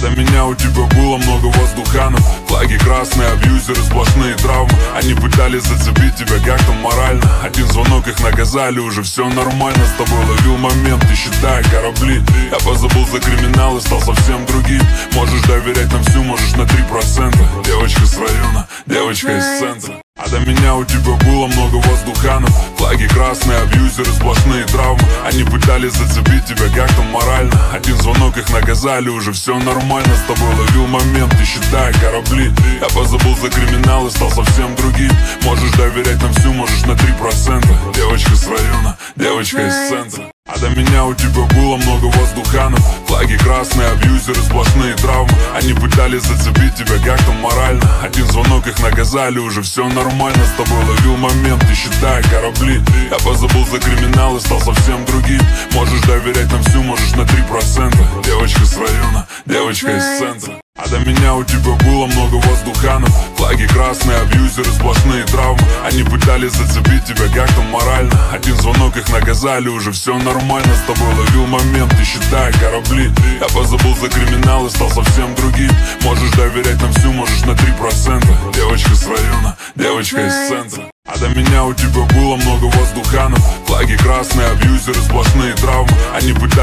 до меня у тебя было много воздуханов. Флаги красные, абьюзеры, сплошные травмы. Они пытались зацепить тебя как-то морально. Один звонок, их наказали, уже все нормально. С тобой ловил моменты, считая корабли. Я позабыл за криминал и стал совсем другим. Можешь доверять нам всю, можешь на 3%. Девочка с района, девочка из центра. А до меня у тебя было много воздуханов. Флаги красные, абьюзеры, сплошные травмы. Они пытались зацепить тебя как-то морально. Один звонок, их наказали, уже все нормально. С тобой ловил моменты, считая корабли. Я позабыл за криминал и стал совсем другим. Можешь доверять нам всю, можешь на 3%. Девочка с района, девочка из центра. А до меня у тебя было много воздуханов. Флаги красные, абьюзеры, сплошные травмы. Они пытались зацепить тебя как-то морально. Один звонок, их наказали, уже все нормально. С тобой ловил моменты, считая корабли. Я позабыл за криминал и стал совсем другим. Можешь доверять нам всю, можешь на 3%. Девочка с района, девочка из центра. А до меня у тебя было много воздуханов. Флаги красные, абьюзеры, сплошные травмы. Они пытались зацепить тебя как-то морально. Один звонок, их наказали, уже все нормально. С тобой ловил моменты, считая корабли. Я позабыл за криминал и стал совсем другим. Можешь доверять нам всю, можешь на 3%. Девочка с района, девочка из центра. А до меня у тебя было много воздуханов. Флаги красные, абьюзеры, сплошные травмы. Они пытались